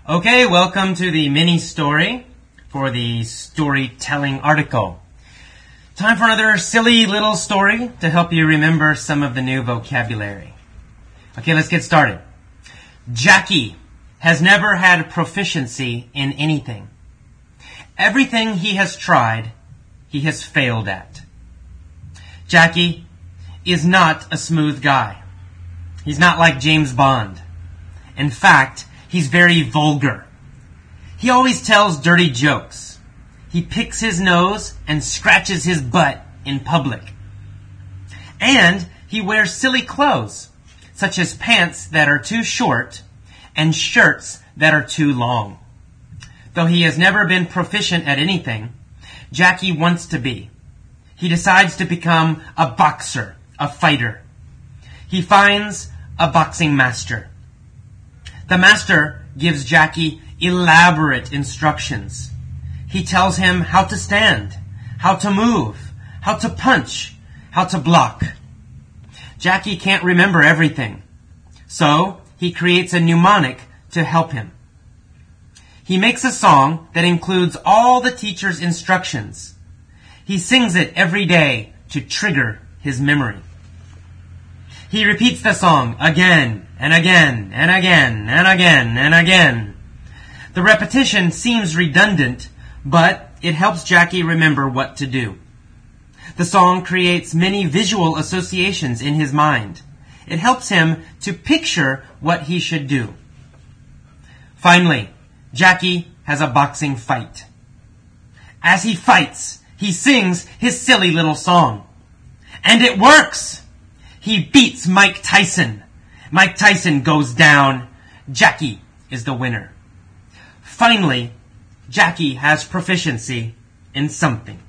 Okay, welcome to the mini story for the storytelling article. Time for another silly little story to help you remember some of the new vocabulary. Okay, let's get started. Jackie has never had proficiency in anything. Everything he has tried, he has failed at. Jackie is not a smooth guy. He's not like James Bond. In fact, he's very vulgar. He always tells dirty jokes. He picks his nose and scratches his butt in public. And he wears silly clothes, such as pants that are too short and shirts that are too long. Though he has never been proficient at anything, Jackie wants to be. He decides to become a boxer, a fighter. He finds a boxing master. The master gives Jackie elaborate instructions. He tells him how to stand, how to move, how to punch, how to block. Jackie can't remember everything, so he creates a mnemonic to help him. He makes a song that includes all the teacher's instructions. He sings it every day to trigger his memory. He repeats the song again and again and again and again and again. The repetition seems redundant, but it helps Jackie remember what to do. The song creates many visual associations in his mind. It helps him to picture what he should do. Finally, Jackie has a boxing fight. As he fights, he sings his silly little song. And it works! He beats Mike Tyson. Mike Tyson goes down. Jackie is the winner. Finally, Jackie has proficiency in something.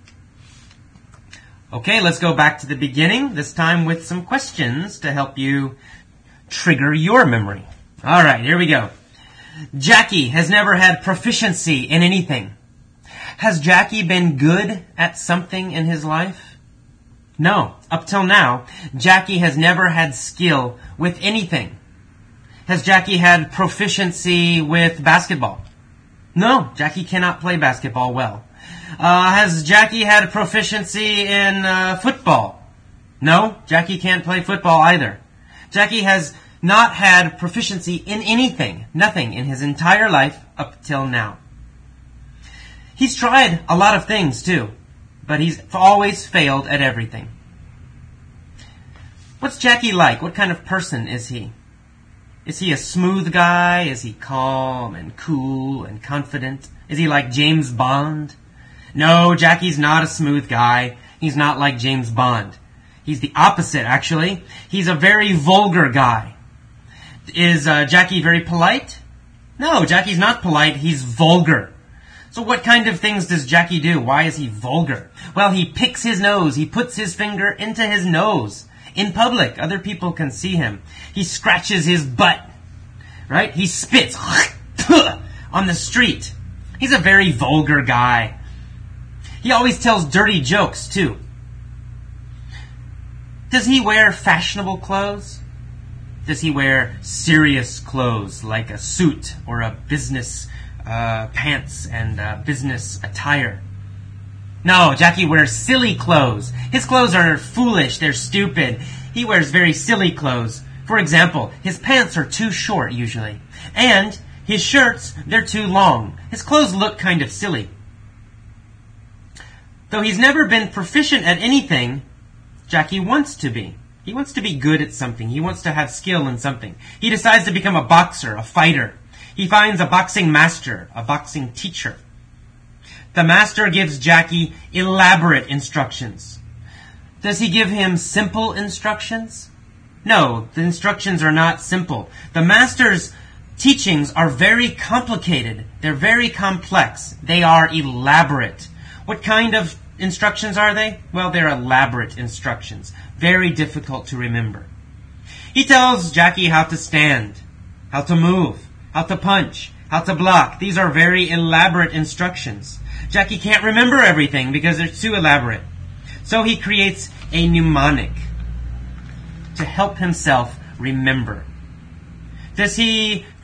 Okay, let's go back to the beginning, this time with some questions to help you trigger your memory. All right, here we go. Jackie has never had proficiency in anything. Has Jackie been good at something in his life? No, up till now, Jackie has never had skill with anything. Has Jackie had proficiency with basketball? No, Jackie cannot play basketball well. Has Jackie had proficiency in football? No, Jackie can't play football either. Jackie has not had proficiency in anything, nothing in his entire life up till now. He's tried a lot of things too, but he's always failed at everything. What's Jackie like? What kind of person is he? Is he a smooth guy? Is he calm and cool and confident? Is he like James Bond? No, Jackie's not a smooth guy. He's not like James Bond. He's the opposite, actually. He's a very vulgar guy. Is Jackie very polite? No, Jackie's not polite. He's vulgar. So what kind of things does Jackie do? Why is he vulgar? Well, he picks his nose. He puts his finger into his nose. In public, other people can see him. He scratches his butt. Right? He spits on the street. He's a very vulgar guy. He always tells dirty jokes, too. Does he wear fashionable clothes? Does he wear serious clothes like a suit or a business pants and business attire? No, Jackie wears silly clothes. His clothes are foolish. They're stupid. He wears very silly clothes. For example, his pants are too short usually. And his shirts, they're too long. His clothes look kind of silly. Though he's never been proficient at anything, Jackie wants to be. He wants to be good at something. He wants to have skill in something. He decides to become a boxer, a fighter. He finds a boxing master, a boxing teacher. The master gives Jackie elaborate instructions. Does he give him simple instructions? No, the instructions are not simple. The master's teachings are very complicated. They're very complex. They are elaborate. What kind of instructions are they? Well, they're elaborate instructions. Very difficult to remember. He tells Jackie how to stand, how to move, how to punch, how to block. These are very elaborate instructions. Jackie can't remember everything because they're too elaborate. So he creates a mnemonic to help himself remember. Does he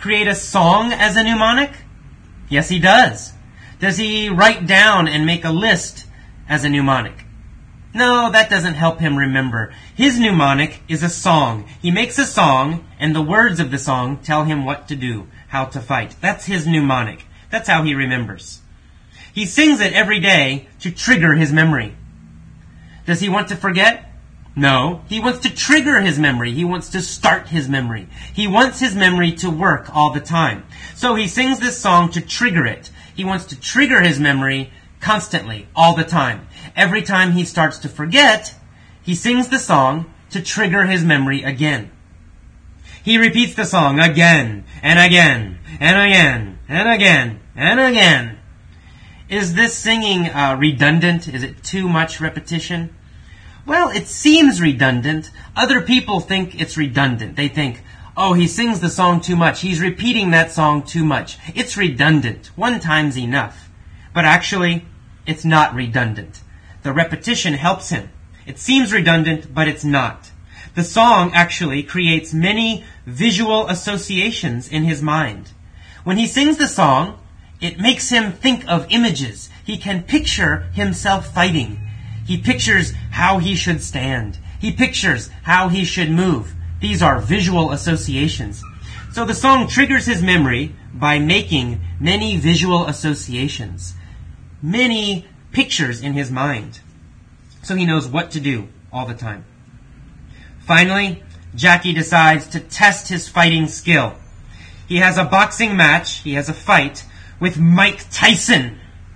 create a song as a mnemonic? Yes, he does. Does he write down and make a list as a mnemonic? No, that doesn't help him remember. His mnemonic is a song. He makes a song, and the words of the song tell him what to do, how to fight. That's his mnemonic. That's how he remembers. He sings it every day to trigger his memory. Does he want to forget? No, he wants to trigger his memory. He wants to start his memory. He wants his memory to work all the time. So he sings this song to trigger it. He wants to trigger his memory constantly, all the time. Every time he starts to forget, he sings the song to trigger his memory again. He repeats the song again and again and again and again and again. Is this singing redundant? Is it too much repetition? Well, it seems redundant. Other people think it's redundant. They think, oh, he sings the song too much. He's repeating that song too much. It's redundant. One time's enough. But actually, it's not redundant. The repetition helps him. It seems redundant, but it's not. The song actually creates many visual associations in his mind. When he sings the song, it makes him think of images. He can picture himself fighting. He pictures how he should stand. He pictures how he should move. These are visual associations. So the song triggers his memory by making many visual associations, many pictures in his mind. So he knows what to do all the time. Finally, Jackie decides to test his fighting skill. He has a boxing match, he has a fight with Mike Tyson.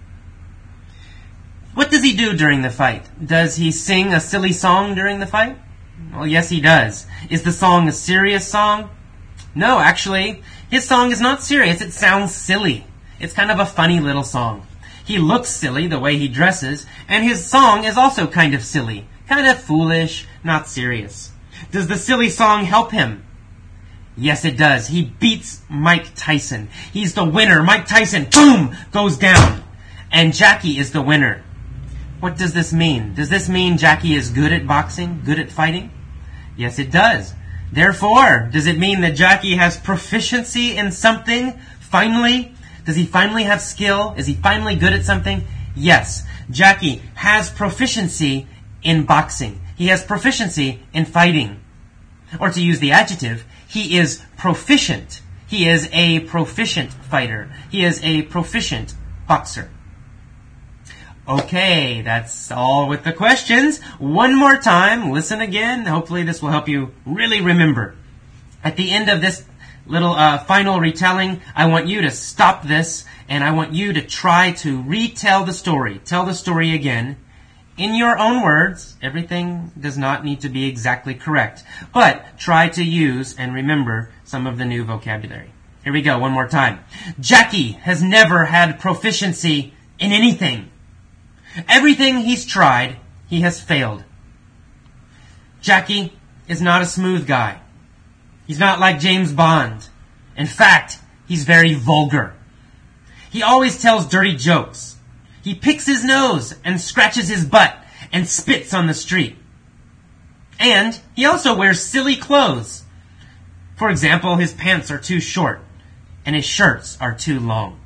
What does he do during the fight? Does he sing a silly song during the fight? Well, yes, he does. Is the song a serious song? No, actually, his song is not serious. It sounds silly. It's kind of a funny little song. He looks silly the way he dresses, and his song is also kind of silly, kind of foolish, not serious. Does the silly song help him? Yes, it does. He beats Mike Tyson. He's the winner. Mike Tyson, boom, goes down. And Jackie is the winner. What does this mean? Does this mean Jackie is good at boxing, good at fighting? Yes, it does. Therefore, does it mean that Jackie has proficiency in something? Finally? Does he finally have skill? Is he finally good at something? Yes. Jackie has proficiency in boxing. He has proficiency in fighting. Or to use the adjective, he is proficient. He is a proficient fighter. He is a proficient boxer. Okay, that's all with the questions. One more time, listen again. Hopefully this will help you really remember. At the end of this little final retelling, I want you to stop this and I want you to try to retell the story. Tell the story again in your own words. Everything does not need to be exactly correct, but try to use and remember some of the new vocabulary. Here we go, one more time. Jackie has never had proficiency in anything. Everything he's tried, he has failed. Jackie is not a smooth guy. He's not like James Bond. In fact, he's very vulgar. He always tells dirty jokes. He picks his nose and scratches his butt and spits on the street. And he also wears silly clothes. For example, his pants are too short and his shirts are too long.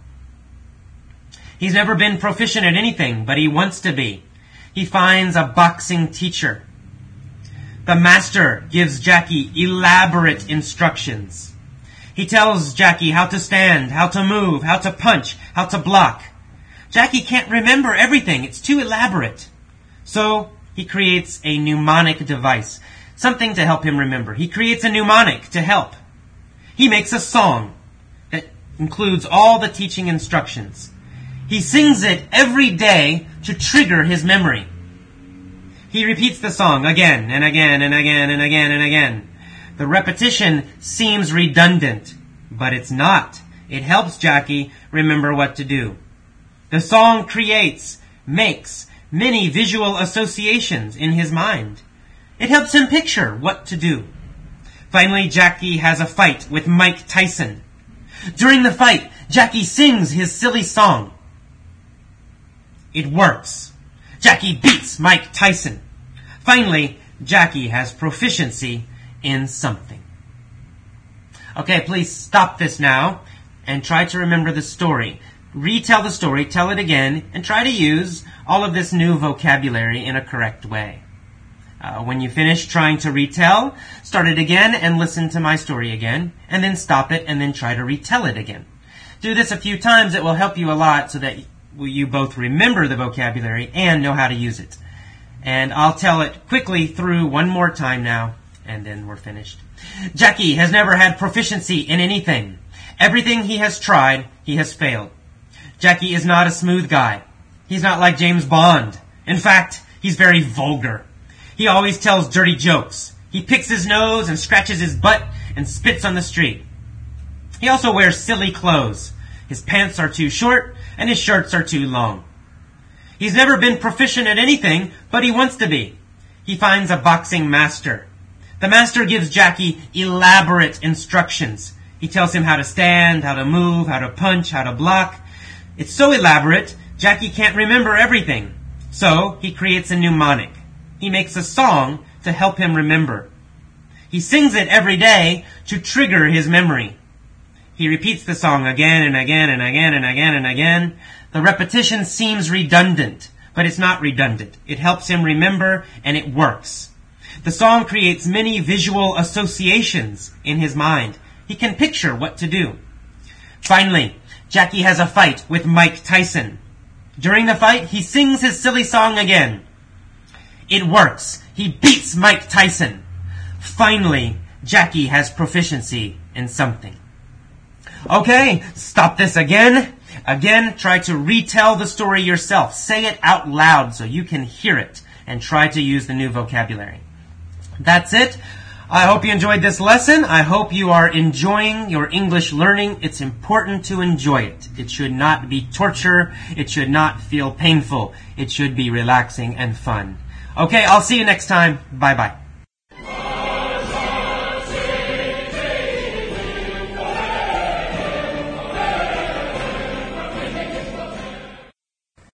He's never been proficient at anything, but he wants to be. He finds a boxing teacher. The master gives Jackie elaborate instructions. He tells Jackie how to stand, how to move, how to punch, how to block. Jackie can't remember everything. It's too elaborate. So he creates a mnemonic device, something to help him remember. He creates a mnemonic to help. He makes a song that includes all the teaching instructions. He sings it every day to trigger his memory. He repeats the song again and again and again and again and again. The repetition seems redundant, but it's not. It helps Jackie remember what to do. The song makes many visual associations in his mind. It helps him picture what to do. Finally, Jackie has a fight with Mike Tyson. During the fight, Jackie sings his silly song. It works. Jackie beats Mike Tyson. Finally, Jackie has proficiency in something. Okay, please stop this now and try to remember the story. Retell the story, tell it again, and try to use all of this new vocabulary in a correct way. When you finish trying to retell, start it again and listen to my story again, and then stop it and then try to retell it again. Do this a few times. It will help you a lot so that you both remember the vocabulary and know how to use it. And I'll tell it quickly through one more time now, and then we're finished. Jackie has never had proficiency in anything. Everything he has tried, he has failed. Jackie is not a smooth guy. He's not like James Bond. In fact, he's very vulgar. He always tells dirty jokes. He picks his nose and scratches his butt and spits on the street. He also wears silly clothes. His pants are too short and his shirts are too long. He's never been proficient at anything, but he wants to be. He finds a boxing master. The master gives Jackie elaborate instructions. He tells him how to stand, how to move, how to punch, how to block. It's so elaborate, Jackie can't remember everything. So he creates a mnemonic. He makes a song to help him remember. He sings it every day to trigger his memory. He repeats the song again and again and again and again and again. The repetition seems redundant, but it's not redundant. It helps him remember, and it works. The song creates many visual associations in his mind. He can picture what to do. Finally, Jackie has a fight with Mike Tyson. During the fight, he sings his silly song again. It works. He beats Mike Tyson. Finally, Jackie has proficiency in something. Okay, stop this again. Again, try to retell the story yourself. Say it out loud so you can hear it, and try to use the new vocabulary. That's it. I hope you enjoyed this lesson. I hope you are enjoying your English learning. It's important to enjoy it. It should not be torture. It should not feel painful. It should be relaxing and fun. Okay, I'll see you next time. Bye-bye.